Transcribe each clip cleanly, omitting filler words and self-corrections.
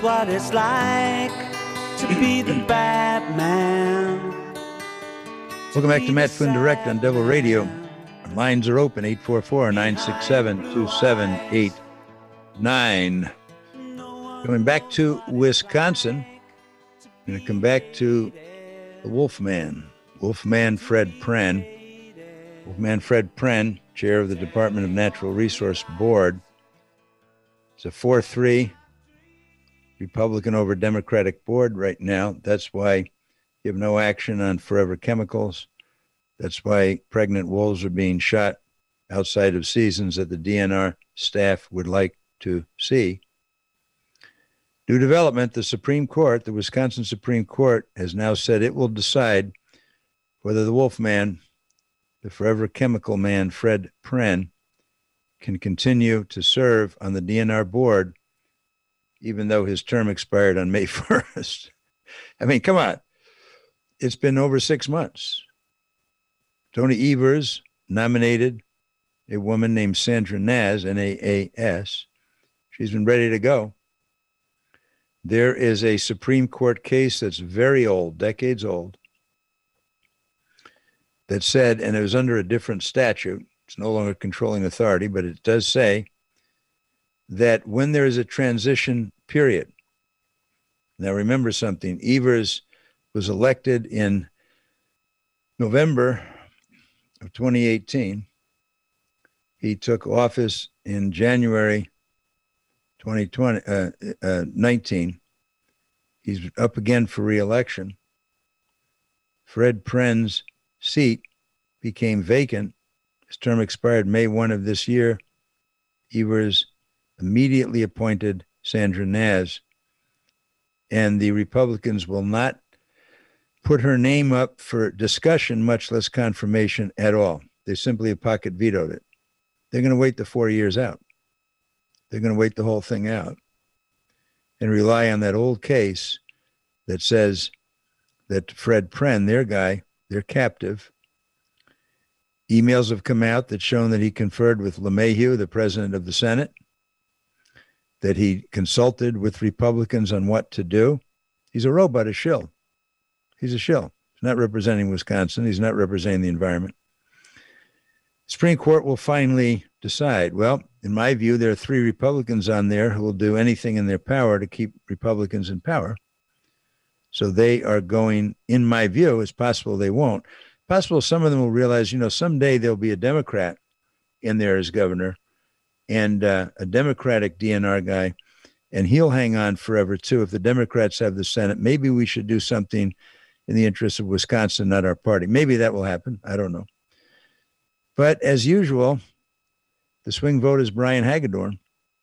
what it's like to be the Batman. Welcome back to Matt Flynn Direct on Devil Radio. Our lines are open, 844-967-2789. Going back to Wisconsin, I'm going to come back to the Wolfman Fred Pren. Wolfman Fred Pren, chair of the Department of Natural Resource Board. It's a 4-3 Republican over Democratic board right now. That's why you have no action on Forever Chemicals. That's why pregnant wolves are being shot outside of seasons that the DNR staff would like to see. New development, the Wisconsin Supreme Court, has now said it will decide whether the Wolfman, the Forever Chemical man, Fred Pren, can continue to serve on the DNR board, even though his term expired on May 1st. I mean, come on. It's been over 6 months. Tony Evers nominated a woman named Sandra Naz, N-A-A-S. She's been ready to go. There is a Supreme Court case that's very old, decades old, that said, and it was under a different statute, it's no longer controlling authority, but it does say that when there is a transition period, now remember something, Evers was elected in November of 2018. He took office in January 2019. He's up again for re-election. Fred Pren's seat became vacant. His term expired May 1 of this year. Evers immediately appointed Sandra Naz, and the Republicans will not put her name up for discussion, much less confirmation at all. They simply have pocket vetoed it. They're going to wait the 4 years out. They're going to wait the whole thing out and rely on that old case that says that Fred Pren, their guy, their captive, emails have come out that shown that he conferred with LeMahieu, the president of the Senate, that he consulted with Republicans on what to do. He's a robot, a shill. He's a shill. He's not representing Wisconsin. He's not representing the environment. Supreme Court will finally decide. Well, in my view, there are 3 Republicans on there who will do anything in their power to keep Republicans in power. So they are going, in my view, it's possible they won't. Possible some of them will realize, someday there'll be a Democrat in there as governor and a Democratic DNR guy, and he'll hang on forever too. If the Democrats have the Senate, maybe we should do something in the interest of Wisconsin, not our party. Maybe that will happen. I don't know. But as usual, the swing vote is Brian Hagedorn.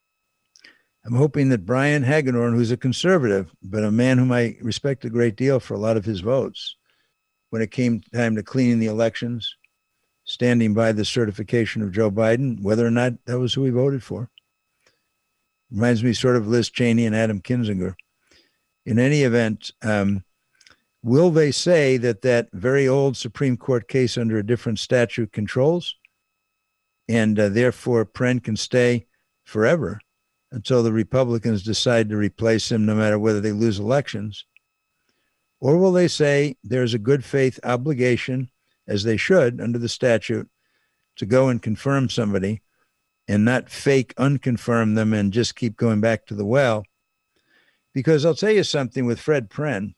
I'm hoping that Brian Hagedorn, who's a conservative, but a man whom I respect a great deal for a lot of his votes, when it came time to cleaning the elections, standing by the certification of Joe Biden, whether or not that was who he voted for. Reminds me sort of Liz Cheney and Adam Kinzinger. In any event, will they say that very old Supreme Court case under a different statute controls, and therefore Pren can stay forever until the Republicans decide to replace him, no matter whether they lose elections? Or will they say there's a good faith obligation, as they should under the statute, to go and confirm somebody and not fake unconfirm them and just keep going back to the well? Because I'll tell you something with Fred Pren,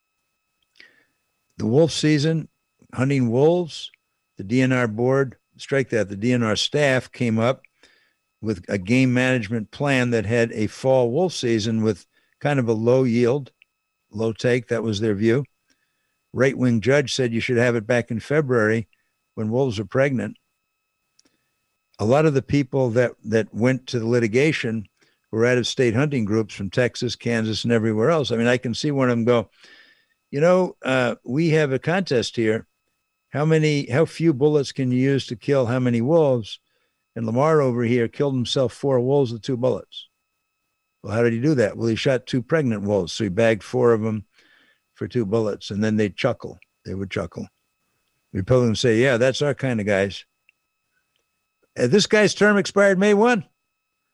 the wolf season, hunting wolves, the DNR board, strike that, the DNR staff came up with a game management plan that had a fall wolf season with kind of a low yield, low take. That was their view. Right-wing judge said you should have it back in February when wolves are pregnant. A lot of the people that went to the litigation were out-of-state hunting groups from Texas, Kansas, and everywhere else. I mean, I can see one of them go, we have a contest here. How few bullets can you use to kill how many wolves? And Lamar over here killed himself 4 wolves with 2 bullets. Well, how did he do that? Well, he shot 2 pregnant wolves. So he bagged 4 of them for 2 bullets. And then they'd chuckle. They would chuckle. Republicans say, yeah, that's our kind of guys. This guy's term expired May 1.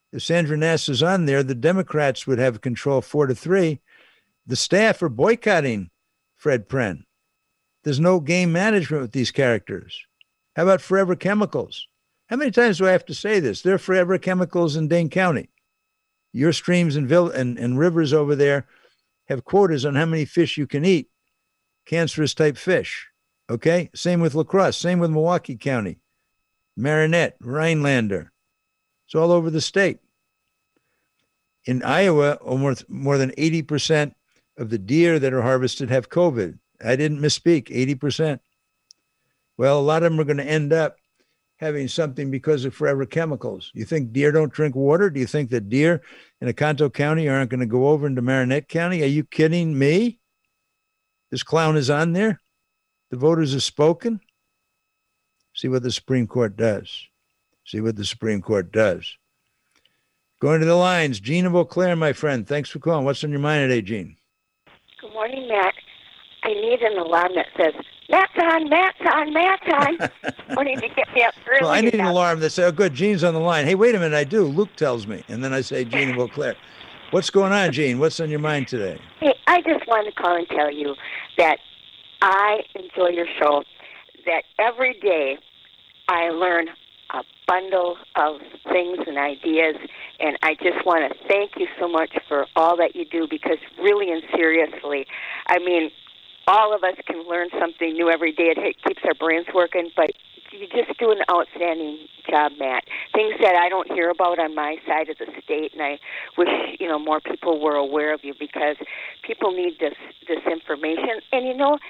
If Sandra Nass is on there, the Democrats would have control 4-3. The staff are boycotting Fred Pren. There's no game management with these characters. How about Forever Chemicals? How many times do I have to say this? They're Forever Chemicals in Dane County. Your streams and rivers over there have quotas on how many fish you can eat, cancerous type fish. Okay? Same with La Crosse, same with Milwaukee County, Marinette, Rhinelander. It's all over the state. In Iowa, almost more than 80% of the deer that are harvested have COVID. I didn't misspeak, 80%. Well, a lot of them are going to end up having something because of Forever Chemicals. You think deer don't drink water? Do you think that deer in Oconto County aren't going to go over into Marinette County? Are you kidding me? This clown is on there. The voters have spoken. See what the Supreme Court does. See what the Supreme Court does. Going to the lines, Gene of Eau Claire, my friend. Thanks for calling. What's on your mind today, Gene? Good morning, Matt. I need an alarm that says, Matt's on, Matt's on, Matt's on. Morning to get me up early. Well, I need an alarm that says, oh, good, Gene's on the line. Hey, wait a minute, I do. Luke tells me. And then I say, Gene of Eau Claire. What's going on, Gene? What's on your mind today? Hey, I just wanted to call and tell you that I enjoy your show, that every day I learn a bundle of things and ideas, and I just want to thank you so much for all that you do, because really and seriously, I mean, all of us can learn something new every day. It keeps our brains working, but you just do an outstanding job, Matt. Things that I don't hear about on my side of the state, and I wish, more people were aware of you, because people need this information. And,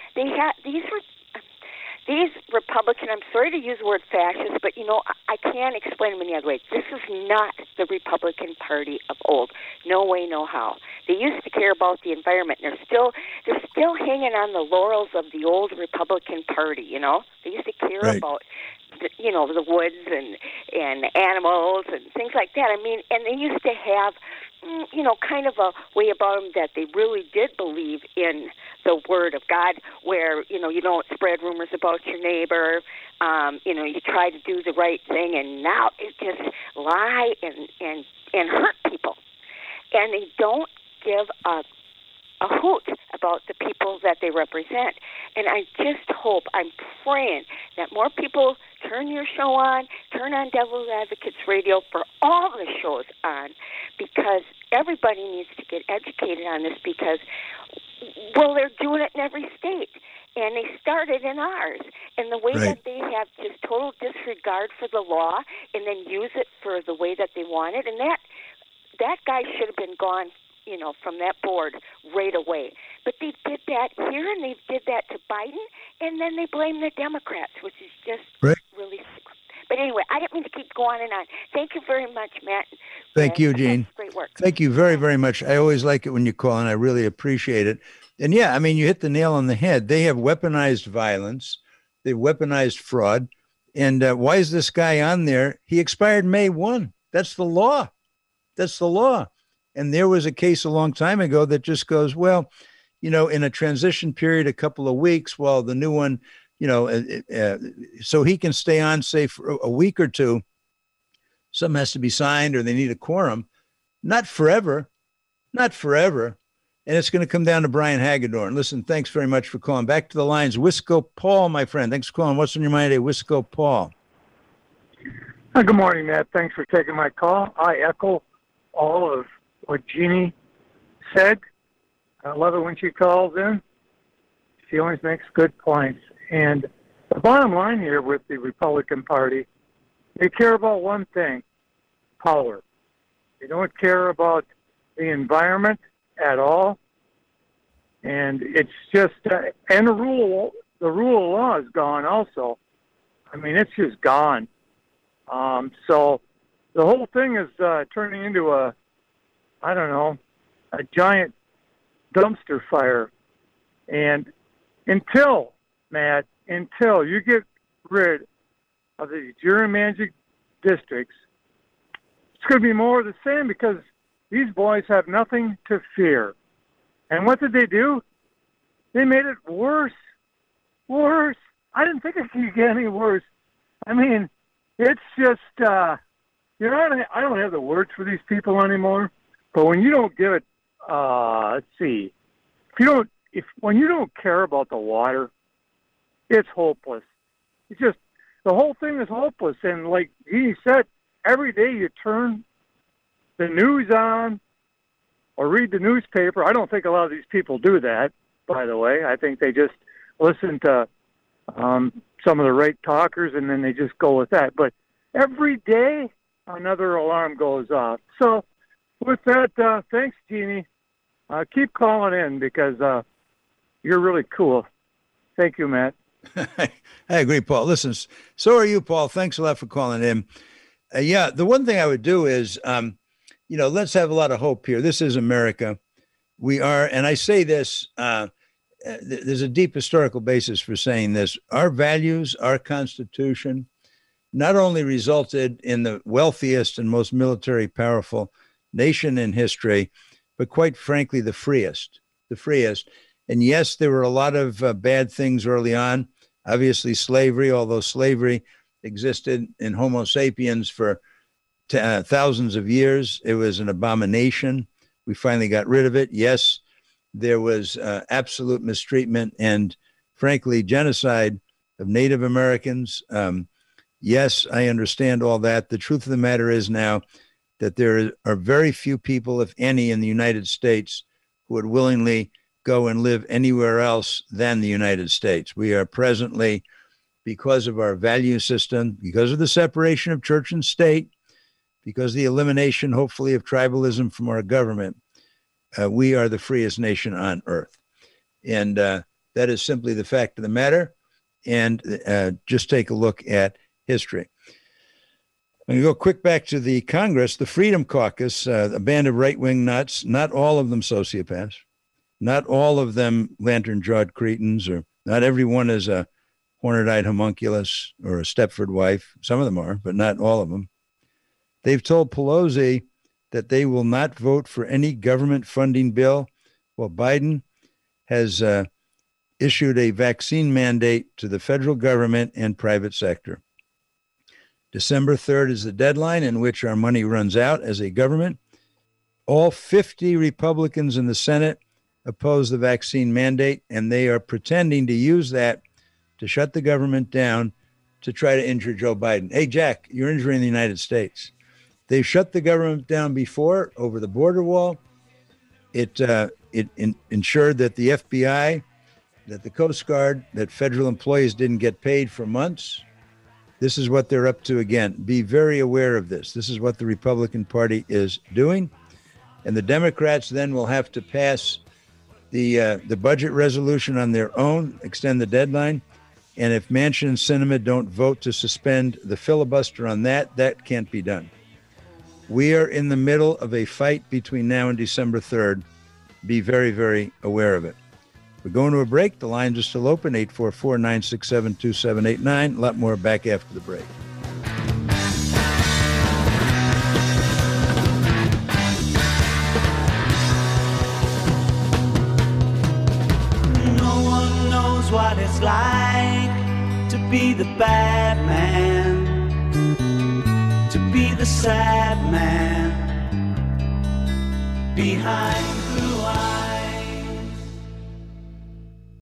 these Republican, I'm sorry to use the word fascist, but, I can't explain them any other way. This is not the Republican Party of old. No way, no how. They used to care about the environment. They're still hanging on the laurels of the old Republican Party, They used to care about, the woods and animals and things like that. I mean, and they used to have, kind of a way about them that they really did believe in the Word of God, where, you don't spread rumors about your neighbor, you try to do the right thing, and now it just lie and hurt people. And they don't give a hoot about the people that they represent. And I just hope, I'm praying that more people turn your show on, turn on Devil's Advocates Radio, for all the shows on, because everybody needs to get educated on this, because, well, they're doing it in every state. And they started in ours. And the way that they have just total disregard for the law and then use it for the way that they want it, and that guy should have been gone, from that board right away. But they did that here, and they did that to Biden, and then they blame the Democrats, which is just really sick. But anyway, I didn't mean to keep going on. Thank you very much, Matt. Thank you, Gene. Great work. Thank you very, very much. I always like it when you call, and I really appreciate it. And yeah, I mean, you hit the nail on the head. They have weaponized violence. They've weaponized fraud. And why is this guy on there? He expired May 1. That's the law. That's the law. And there was a case a long time ago that just goes, well, in a transition period, a couple of weeks, while the new one, so he can stay on, say, for a week or two. Some has to be signed, or they need a quorum. Not forever. Not forever. And it's going to come down to Brian Hagedorn. Listen, thanks very much for calling. Back to the lines. Wisco Paul, my friend. Thanks for calling. What's on your mind today? Wisco Paul. Good morning, Matt. Thanks for taking my call. I echo all of what Jeannie said. I love it when she calls in. She always makes good points. And the bottom line here with the Republican Party, they care about one thing, power. They don't care about the environment at all. And it's just, and the rule of law is gone also. I mean, it's just gone. So the whole thing is turning into a giant dumpster fire. And until you get rid of the gerrymandered districts, it's going to be more of the same, because these boys have nothing to fear. And what did they do? They made it worse. Worse. I didn't think it could get any worse. I mean, it's just, you know, I don't have the words for these people anymore. But when you don't give it, let's see, when you don't care about the water, it's hopeless. It's just, the whole thing is hopeless. And like he said, every day you turn the news on or read the newspaper. I don't think a lot of these people do that, by the way. I think they just listen to some of the right talkers, and then they just go with that. But every day, another alarm goes off. So with that, thanks, Jeannie. Keep calling in because you're really cool. Thank you, Matt. I agree, Paul. Listen, so are you, Paul. Thanks a lot for calling in. Yeah, the one thing I would do is, let's have a lot of hope here. This is America. We are, and I say this, there's a deep historical basis for saying this. Our values, our Constitution, not only resulted in the wealthiest and most military powerful nation in history, but quite frankly, the freest. And yes, there were a lot of bad things early on. Obviously, slavery, although slavery existed in Homo sapiens for thousands of years, it was an abomination. We finally got rid of it. Yes, there was absolute mistreatment and, frankly, genocide of Native Americans. Yes, I understand all that. The truth of the matter is now that there are very few people, if any, in the United States who would willingly go and live anywhere else than the United States. We are presently, because of our value system, because of the separation of church and state, because of the elimination, hopefully, of tribalism from our government, we are the freest nation on earth. And that is simply the fact of the matter. And just take a look at history. I'm going to go quick back to the Congress, the Freedom Caucus, a band of right-wing nuts, not all of them sociopaths, not all of them lantern-jawed cretins, or not everyone is a hornet-eyed homunculus or a Stepford wife. Some of them are, but not all of them. They've told Pelosi that they will not vote for any government funding bill, while Biden has issued a vaccine mandate to the federal government and private sector. December 3rd is the deadline in which our money runs out as a government. All 50 Republicans in the Senate oppose the vaccine mandate, and they are pretending to use that to shut the government down to try to injure Joe Biden. Hey, Jack, you're injuring the United States. They've shut the government down before over the border wall. It ensured that the FBI, that the Coast Guard, that federal employees didn't get paid for months. This is what they're up to again. Be very aware of this. This is what the Republican Party is doing. And the Democrats then will have to pass the budget resolution on their own, extend the deadline. And if Manchin and Sinema don't vote to suspend the filibuster on that, that can't be done. We are in the middle of a fight between now and December 3rd. Be very, very aware of it. We're going to a break. The lines are still open, 844-967-2789. A lot more back after the break. No one knows what it's like to be the bad man, to be the sad man behind